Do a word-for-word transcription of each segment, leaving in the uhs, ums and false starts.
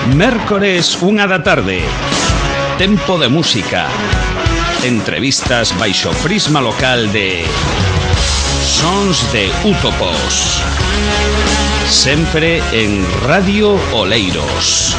Mércores, unha da tarde. Tempo de música. Entrevistas baixo prisma local de Sons de Útopos. Sempre en Radio Oleiros.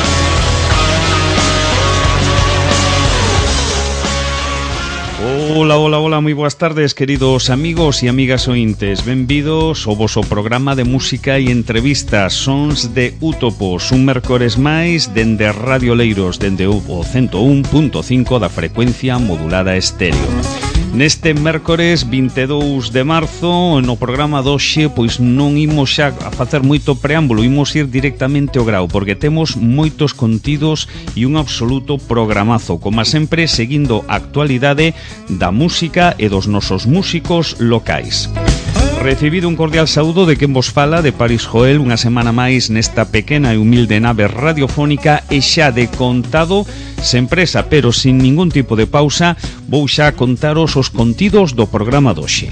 Ola, ola, ola, moi boas tardes, queridos amigos e amigas ointes. Benvidos ao voso programa de música e entrevistas Sons de Útopos. Un mércores máis dende Radio Oleiros, dende o ciento un punto cinco da frecuencia modulada estéreo. Neste mércores vinte e dous de marzo, no programa doxe, pois non imos xa a facer moito preámbulo, imos ir directamente ao grao, porque temos moitos contidos e un absoluto programazo, como sempre, seguindo a actualidade da música e dos nosos músicos locais. Recibido un cordial saúdo de quen vos fala, de Paris Joel, unha semana máis nesta pequena e humilde nave radiofónica, e xa de contado, sen presa, pero sin ningún tipo de pausa, vou xa contaros os contidos do programa doxe.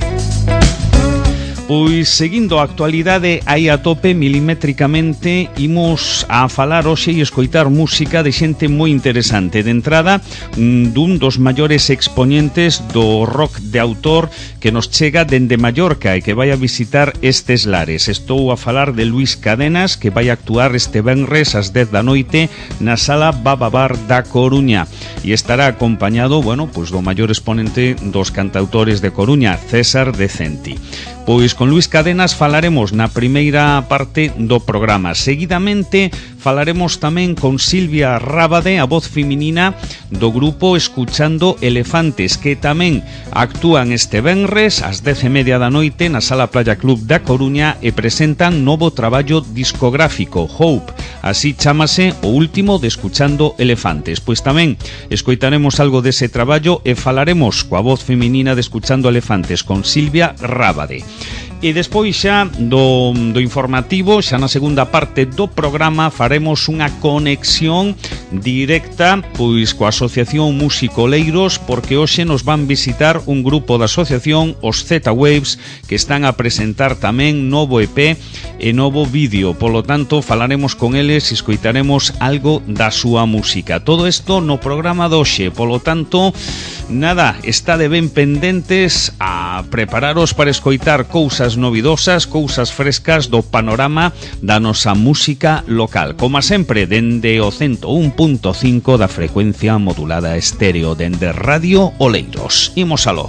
Pois, seguindo a actualidade aí a tope, milimétricamente, imos a falar hoxe e escoitar música de xente moi interesante. De entrada, dun dos maiores exponentes do rock de autor que nos chega dende Mallorca e que vai a visitar estes lares. Estou a falar de Luís Cadenas, que vai actuar este venres ás dez da noite na Sala Bababar da Coruña, e estará acompañado, bueno, pois do maior exponente dos cantautores de Coruña, César Decenti. Pois con Luís Cadenas falaremos na primeira parte do programa. Seguidamente falaremos tamén con Silvia Rábade, a voz feminina do grupo Escuchando Elefantes, que tamén actúan este venres ás dez e media da noite na Sala Playa Club da Coruña e presentan novo traballo discográfico, Hope. Así chámase o último de Escuchando Elefantes. Pois tamén escoitaremos algo dese traballo e falaremos coa voz feminina de Escuchando Elefantes, con Silvia Rábade. E despois xa do, do informativo, xa na segunda parte do programa, faremos unha conexión directa pois coa Asociación Músico Oleiros, porque hoxe nos van visitar un grupo da asociación, os Z-Waves, que están a presentar tamén novo E P e novo vídeo. Polo tanto, falaremos con eles e escoitaremos algo da súa música. Todo isto no programa doxe. Polo tanto, nada, estade ben pendentes a prepararos para escoitar cousas novidosas, cousas frescas do panorama da nosa música local. Como sempre, dende o ciento un punto cinco da frecuencia modulada estéreo, dende Radio Oleiros. Imos aló.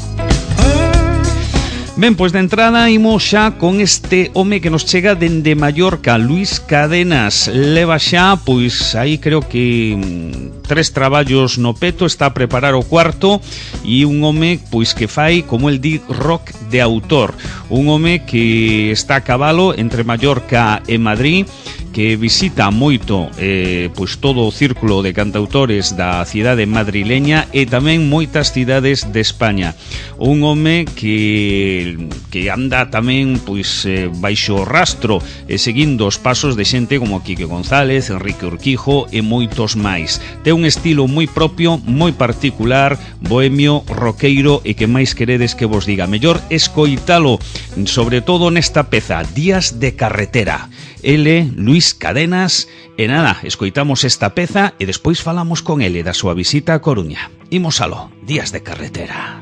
Ben, pois de entrada imos xa con este home que nos chega dende Mallorca, Luís Cadenas. Leva xa, pois aí creo que tres traballos no peto, está a preparar o cuarto, e un home pois que fai, como el di, rock de autor. Un home que está a cabalo entre Mallorca e Madrid, que visita moito eh, pois todo o círculo de cantautores da cidade madrileña e tamén moitas cidades de España. Un home que que anda tamén pois eh, baixo o rastro e seguindo os pasos de xente como Quique González, Enrique Urquijo e moitos máis. Ten un estilo moi propio, moi particular, bohemio, roqueiro, e que máis queredes que vos diga. Mellor escoitalo, sobre todo nesta peza, Días de Carretera. Ele, Luís Cadenas, e nada, escoitamos esta peza e despois falamos con ele da súa visita a Coruña. Imos aló, Días de Carretera.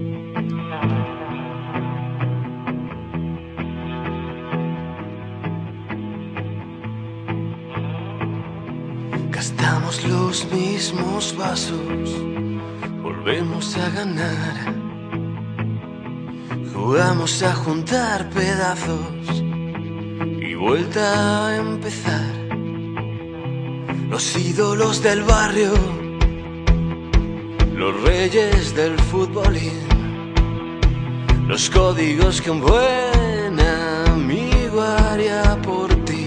Gastamos los mismos vasos, volvemos a ganar, jugamos a juntar pedazos y vuelta a empezar. Los ídolos del barrio, los reyes del futbolín, los códigos que un buen amigo haría por ti.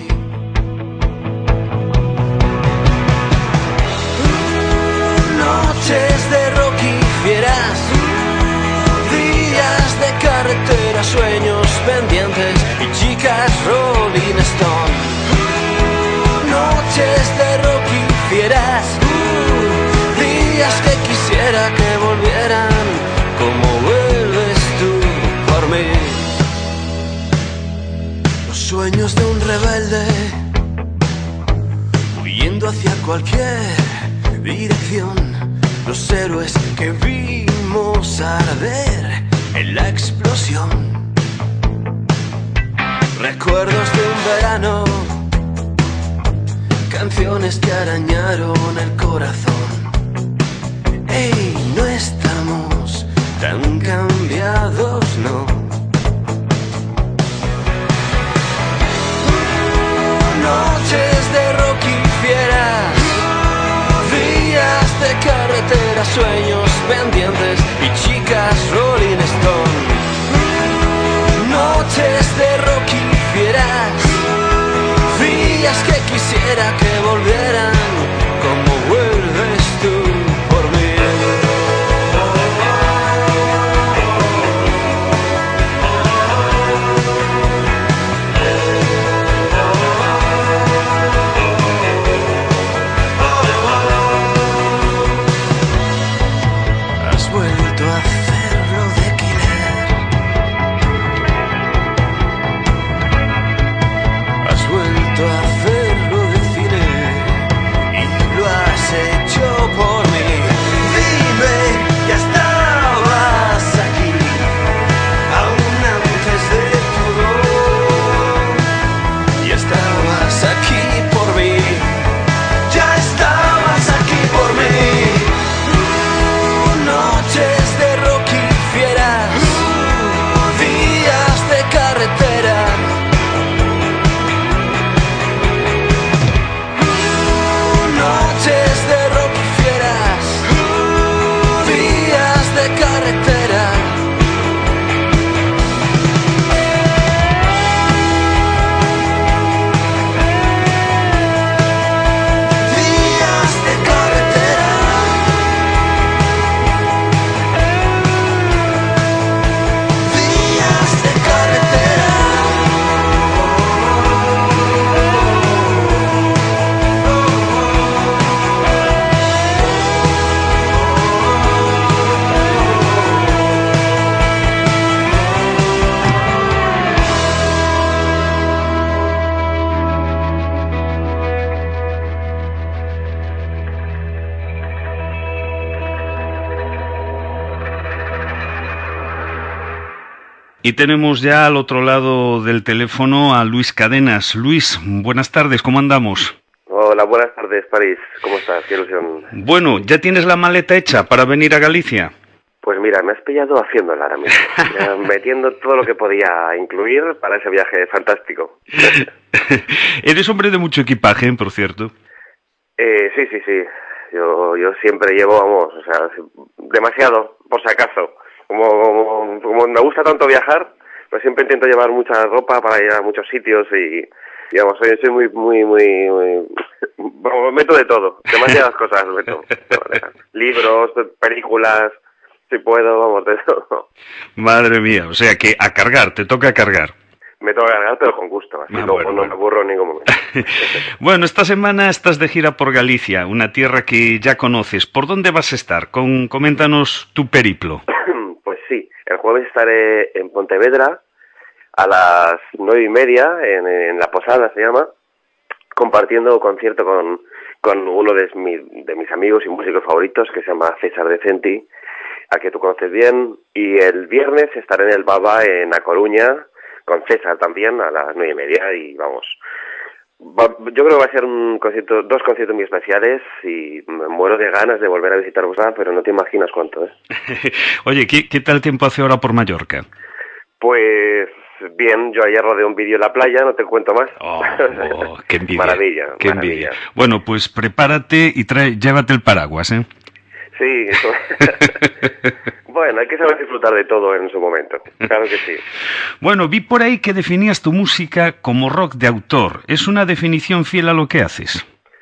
Noches de Rocky fieras, días de carretera, sueños pendientes y chicas Rolling Stone. Noches de Rocky fieras, días que quisiera que volvieran como vuelves tú por mí. Los sueños de un rebelde huyendo yendo hacia cualquier dirección. Los héroes que vimos arder en la explosión. Recuerdos de un verano, canciones que arañaron el corazón. Ey, no estamos tan cambiados, no. Noches de rock y fiera, días de carretera, sueños pendientes y chicas Rolling Stone. Noches de rock y fiera, días que quisiera que volvieran como vuelves tú por mí. Has vuelto a hacerlo de Killer. Has vuelto a hacerlo de cine y lo has hecho por mí. Dime, ya estabas aquí, aún antes de todo. Ya estabas aquí por mí. Ya estabas aquí por mí. Noches de rock y fiera, días de carretera. Noches de rock y fieras, días de carretera. Días de carretera. Días de carretera. Y tenemos ya al otro lado del teléfono a Luis Cadenas. Luis, buenas tardes, ¿cómo andamos? Hola, buenas tardes, París. ¿Cómo estás? Qué ilusión. Bueno, ¿ya tienes la maleta hecha para venir a Galicia? Pues mira, me has pillado haciéndola ahora mismo. Ya metiendo todo lo que podía incluir para ese viaje fantástico. Eres hombre de mucho equipaje, por cierto. Eh, sí, sí, sí. Yo, yo siempre llevo, vamos, o sea, demasiado, por si acaso. Como, como, como me gusta tanto viajar, pues siempre intento llevar mucha ropa para ir a muchos sitios y, digamos, soy, soy muy, muy, muy, muy... Bueno, meto de todo, demasiadas cosas meto. Libros, películas, si puedo, vamos, de todo. Madre mía, o sea que a cargar, te toca cargar. Me toca cargar, pero con gusto, así Ah, no, bueno, no bueno. me aburro en ningún momento. Bueno, esta semana estás de gira por Galicia, una tierra que ya conoces. ¿Por dónde vas a estar? Con, coméntanos tu periplo. Pues sí, el jueves estaré en Pontevedra a las nueve y media, en, en La Posada se llama, compartiendo concierto con, con uno de, mi, de mis amigos y músicos favoritos, que se llama César Decenti, a que tú conoces bien, y el viernes estaré en el Baba en A Coruña, con César también, a las nueve y media, y vamos... Va, yo creo que va a ser un concierto, dos conciertos muy especiales y me muero de ganas de volver a visitar Boston, pero no te imaginas cuánto, ¿eh? Oye, ¿qué, ¿qué tal tiempo hace ahora por Mallorca? Pues bien, yo ayer rodé un vídeo en la playa, no te cuento más. Oh, oh, qué envidia. Maravilla, qué maravilla. envidia. Bueno, pues prepárate y trae, llévate el paraguas, ¿eh? Sí, eso. Bueno, hay que saber disfrutar de todo en su momento, claro que sí. Bueno, vi por ahí que definías tu música como rock de autor. ¿Es una definición fiel a lo que haces?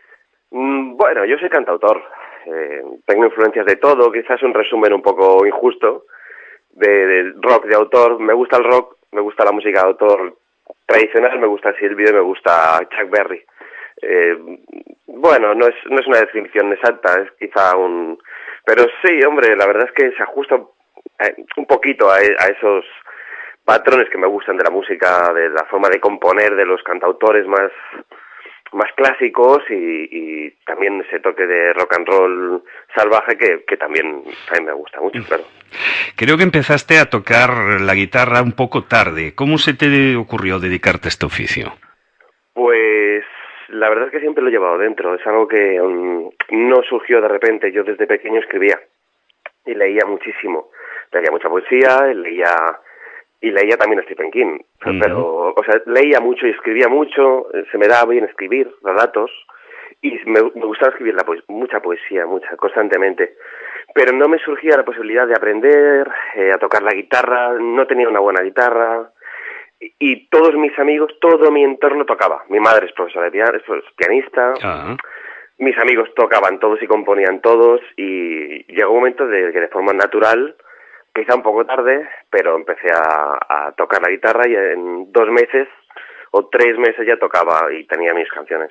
Mm, bueno, yo soy cantautor, eh, tengo influencias de todo, quizás un resumen un poco injusto de, de rock de autor. Me gusta el rock, me gusta la música de autor tradicional, me gusta Silvio y me gusta Chuck Berry. Eh, bueno, no es, no es una definición exacta, es quizá un... Pero sí, hombre, la verdad es que se ajusta un poquito a, a esos patrones que me gustan de la música, de la forma de componer de los cantautores más más clásicos y, y también ese toque de rock and roll salvaje que, que también, también me gusta mucho, claro. Creo que empezaste a tocar la guitarra un poco tarde. ¿Cómo se te ocurrió dedicarte a este oficio? Pues la verdad es que siempre lo he llevado dentro. Es algo que um, no surgió de repente. Yo desde pequeño escribía y leía muchísimo. Leía mucha poesía, leía y leía también a Stephen King. Uh-huh. Pero, o sea, leía mucho y escribía mucho. Se me daba bien escribir relatos y me, me gustaba escribir la poes- mucha poesía, mucha, constantemente. Pero no me surgía la posibilidad de aprender eh, a tocar la guitarra. No tenía una buena guitarra. Y todos mis amigos, todo mi entorno tocaba. Mi madre es profesora de piano, es pianista. Uh-huh. Mis amigos tocaban todos y componían todos. Y llegó un momento de que de forma natural, quizá un poco tarde, pero empecé a, a tocar la guitarra y en dos meses o tres meses ya tocaba y tenía mis canciones.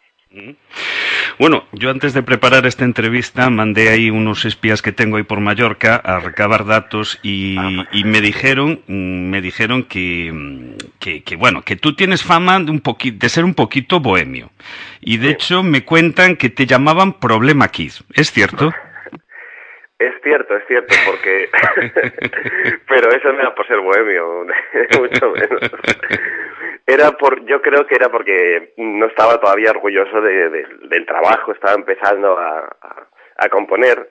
Bueno, yo antes de preparar esta entrevista mandé ahí unos espías que tengo ahí por Mallorca a recabar datos y, y me dijeron me dijeron que, que, que bueno, que tú tienes fama de un poqui, de ser un poquito bohemio y de sí. hecho me cuentan que te llamaban Problema Kid, ¿es cierto? Es cierto, es cierto, porque... pero eso no era por ser bohemio, mucho menos. Era por, yo creo que era porque no estaba todavía orgulloso de, de, del trabajo, estaba empezando a, a, a componer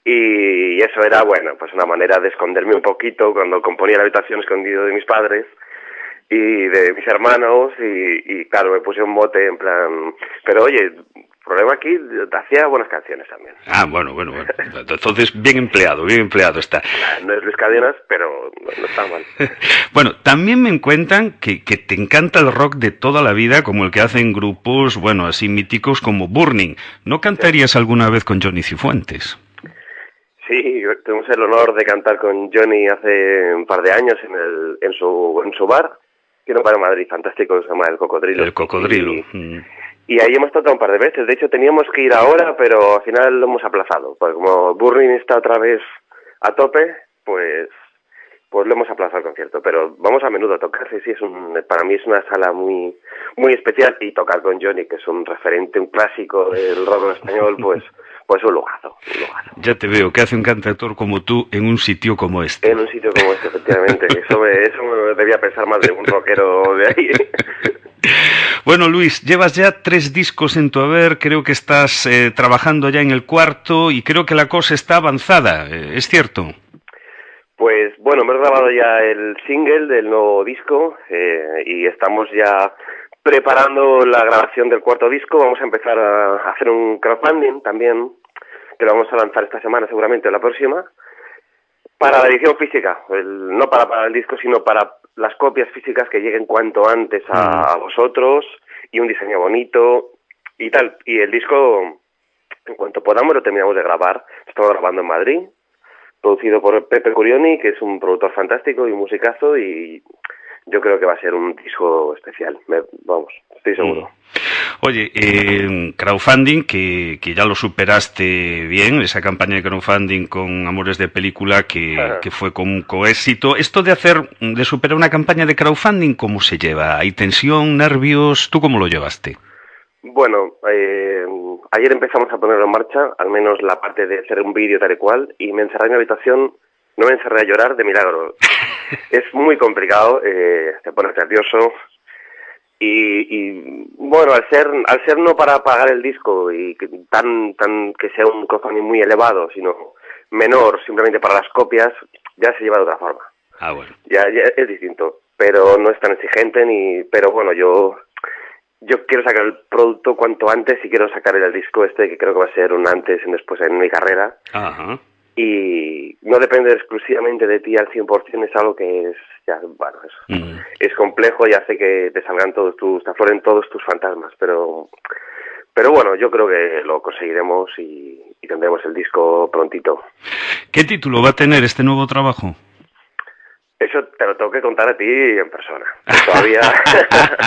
y eso era, bueno, pues una manera de esconderme un poquito cuando componía la habitación escondido de mis padres y de mis hermanos y, y claro, me puse un mote en plan, pero oye... Problema aquí, hacía buenas canciones también. Ah, bueno, bueno, bueno. Entonces, bien empleado, bien empleado está. No es Luis Cadenas, pero no está mal. Bueno, también me cuentan que, que te encanta el rock de toda la vida, como el que hacen grupos, bueno, así míticos como Burning. ¿No cantarías alguna vez con Johnny Cifuentes? Sí, tuvimos el honor de cantar con Johnny hace un par de años en, el, en, su, en su bar, que no para Madrid, fantástico, que se llama El Cocodrilo. El Cocodrilo. Y, mm. Y ahí hemos tocado un par de veces. De hecho, teníamos que ir ahora, pero al final lo hemos aplazado. Pues como Burning está otra vez a tope, pues pues lo hemos aplazado el concierto. Pero vamos a menudo a tocar. Sí, sí, es un, para mí es una sala muy muy especial. Y tocar con Johnny, que es un referente, un clásico del rock en español, pues pues un lugazo, un lugazo. Ya te veo, ¿qué hace un cantautor como tú en un sitio como este? En un sitio como este, efectivamente. Eso me, eso me debía pensar más de un rockero de ahí. Bueno, Luis, llevas ya tres discos en tu haber, creo que estás eh, trabajando ya en el cuarto y creo que la cosa está avanzada, eh, ¿es cierto? Pues bueno, hemos grabado ya el single del nuevo disco eh, y estamos ya preparando la grabación del cuarto disco. Vamos a empezar a hacer un crowdfunding también, que lo vamos a lanzar esta semana seguramente o la próxima, para la edición física, el, no para, para el disco, sino para las copias físicas que lleguen cuanto antes a, a vosotros y un diseño bonito y tal. Y el disco, en cuanto podamos, lo terminamos de grabar. Estamos grabando en Madrid, producido por Pepe Curioni, que es un productor fantástico y un musicazo, y yo creo que va a ser un disco especial. Me, vamos, estoy seguro. Mm. Oye, eh, crowdfunding, que, que ya lo superaste bien, esa campaña de crowdfunding con Amores de Película que, que fue con, con éxito. Esto de hacer, de superar una campaña de crowdfunding, ¿cómo se lleva? ¿Hay tensión, nervios? ¿Tú cómo lo llevaste? Bueno, eh, ayer empezamos a ponerlo en marcha, al menos la parte de hacer un vídeo tal y cual, y me encerré en mi habitación, no me encerré a llorar de milagro. Es muy complicado, eh, te pones nervioso. Y, y bueno, al ser al ser no para pagar el disco y que, tan tan que sea un crowdfunding muy elevado, sino menor, simplemente para las copias, ya se lleva de otra forma. Ah, bueno. Ya, ya es distinto, pero no es tan exigente ni, pero bueno, yo yo quiero sacar el producto cuanto antes y quiero sacar el disco este que creo que va a ser un antes y un después en mi carrera. Ajá. Y no depende exclusivamente de ti al cien por ciento, es algo que es, ya, bueno, es, mm. es complejo y hace que te salgan todos tus, te afloren todos tus fantasmas, pero pero bueno, yo creo que lo conseguiremos y, y tendremos el disco prontito. ¿Qué título va a tener este nuevo trabajo? Eso te lo tengo que contar a ti en persona. Todavía...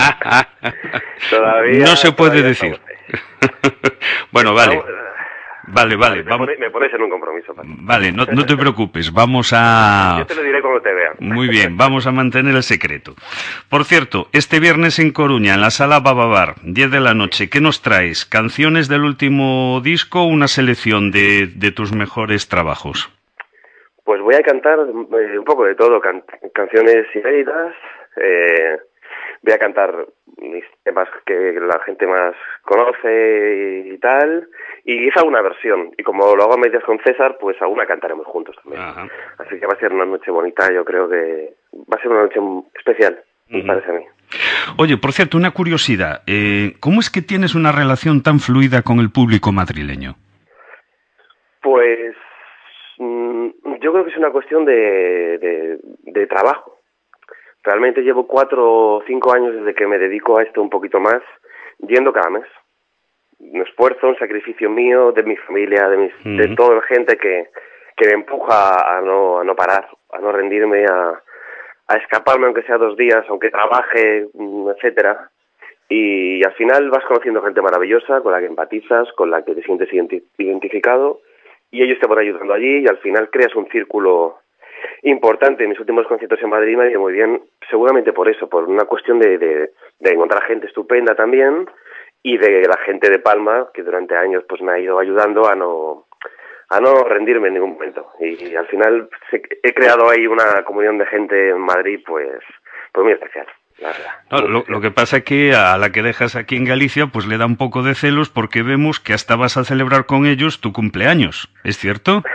todavía no se puede decir. Bueno, vale. Estamos... Vale, vale. Me, vamos... pone, me pones en un compromiso. Paco. Vale, no, no te preocupes, vamos a... Yo te lo diré cuando te vea. Muy bien, vamos a mantener el secreto. Por cierto, este viernes en Coruña, en la Sala Bababar, diez de la noche, ¿qué nos traes? ¿Canciones del último disco o una selección de, de tus mejores trabajos? Pues voy a cantar eh, un poco de todo, can- canciones inéditas, eh, voy a cantar mis temas que la gente más conoce y, y tal, y quizá una versión, y como lo hago a medias con César, pues alguna cantaremos juntos también. Ajá. Así que va a ser una noche bonita, yo creo que va a ser una noche especial, me Uh-huh. parece a mí. Oye, por cierto, una curiosidad, eh, ¿cómo es que tienes una relación tan fluida con el público madrileño? Pues mmm, yo creo que es una cuestión de, de, de trabajo. Realmente llevo cuatro o cinco años desde que me dedico a esto un poquito más, yendo cada mes. Un esfuerzo, un sacrificio mío, de mi familia, de, mis, uh-huh. de toda la gente que, que me empuja a no, a no parar, a no rendirme, a, a escaparme aunque sea dos días, aunque trabaje, etcétera. Y al final vas conociendo gente maravillosa, con la que empatizas, con la que te sientes identi- identificado, y ellos te van ayudando allí, y al final creas un círculo importante. En mis últimos conciertos en Madrid me ha ido muy bien, seguramente por eso, por una cuestión de, de, de encontrar gente estupenda también, y de la gente de Palma, que durante años pues me ha ido ayudando a no a no rendirme en ningún momento. Y, y al final he creado ahí una comunión de gente en Madrid, pues, pues muy especial. No, lo, lo que pasa es que a la que dejas aquí en Galicia pues le da un poco de celos porque vemos que hasta vas a celebrar con ellos tu cumpleaños, ¿es cierto?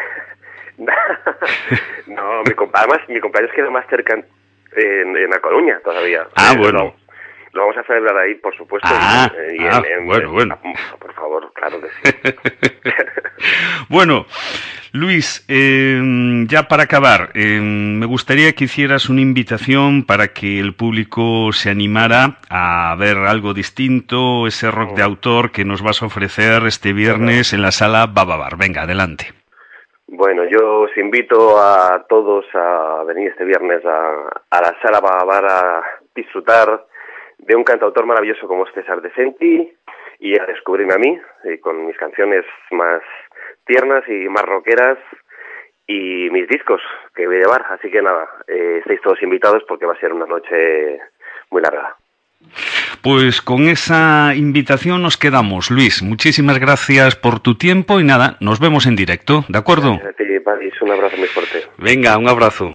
No, mi compa- además mi cumpleaños queda más cerca en, en, en La Coruña todavía. Ah, eh, bueno. Lo, lo vamos a celebrar ahí, por supuesto. Ah, y, y ah en, en, bueno, en, bueno. Por favor, claro que sí. Bueno, Luis, eh, ya para acabar, eh, me gustaría que hicieras una invitación para que el público se animara a ver algo distinto, ese rock de autor que nos vas a ofrecer este viernes en la Sala Bababar. Venga, adelante. Bueno, yo os invito a todos a venir este viernes a, a la Sala Bababar a disfrutar de un cantautor maravilloso como es César De Senti y a descubrirme a mí eh, con mis canciones más tiernas y más rockeras y mis discos que voy a llevar. Así que nada, eh, estáis todos invitados porque va a ser una noche muy larga. Pues con esa invitación nos quedamos. Luis, muchísimas gracias por tu tiempo y nada, nos vemos en directo, ¿de acuerdo? Gracias a ti, Paris, un abrazo muy fuerte. Venga, un abrazo.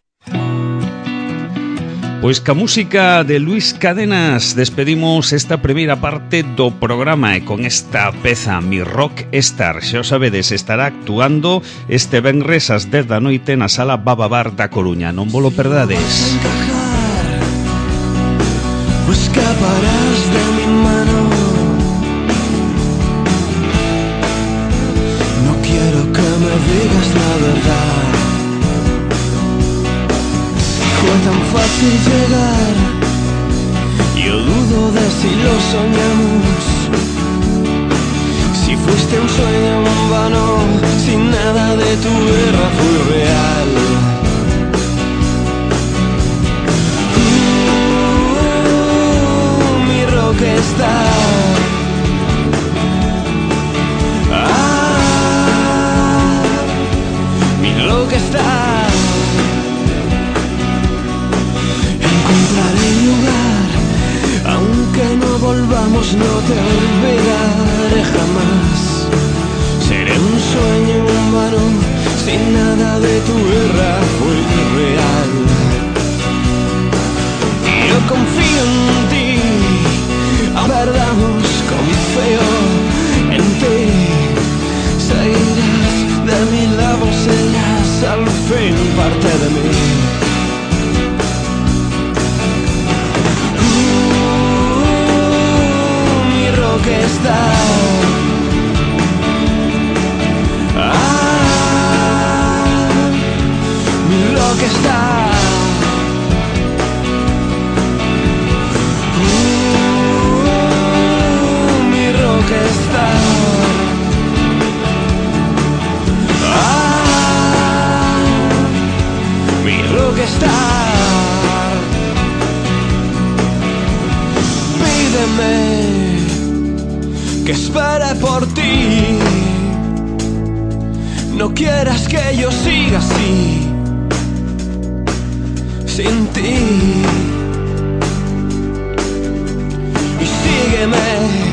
Pois ca música de Luis Cadenas despedimos esta primeira parte do programa e con esta peza Mi Rock Star. Xa o sabedes, estará actuando este venres ás dez da noite na Sala Bababar da Coruña. Non vos lo perdades. O escaparás de mi mano. No quiero que me digas la verdad. Fue tan fácil llegar. Yo dudo de si lo soñamos. Si fuiste un sueño en vano, si nada de tu guerra fue real. Rockstar. Ah, mi rockstar. Encontraré un lugar, aunque no volvamos, no te olvidaré jamás. Seré un sueño humano, sin nada de tu guerra fue real. Yo confío en ti. Verdamos, confío en ti. Seguirás de mi lado, serás al fin parte de mí. Uh, mi rockstar. Ah, mi rockstar. Rockstar, pídeme que espere por ti. no quieras que yo siga así, sin ti. Y sígueme,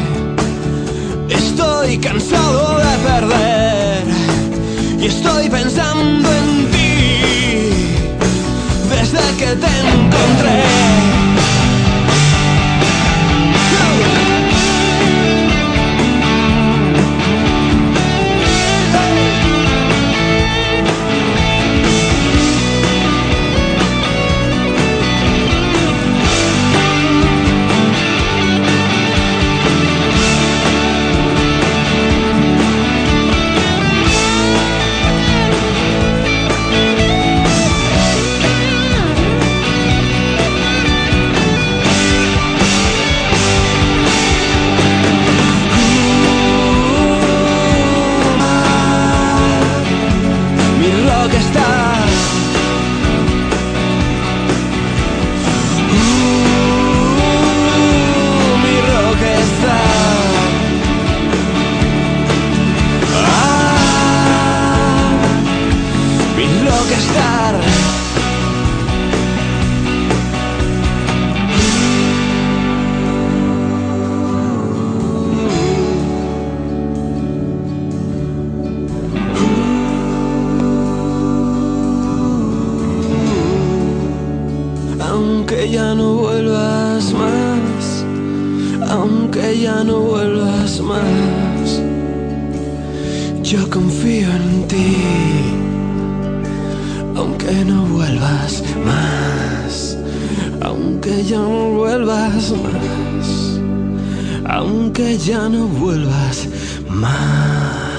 estoy cansado de perder y estoy pensando en ti desde que te encontré. Aunque ya no vuelvas más, aunque ya no vuelvas más, yo confío en ti. Aunque no vuelvas más, aunque ya no vuelvas más, aunque ya no vuelvas más.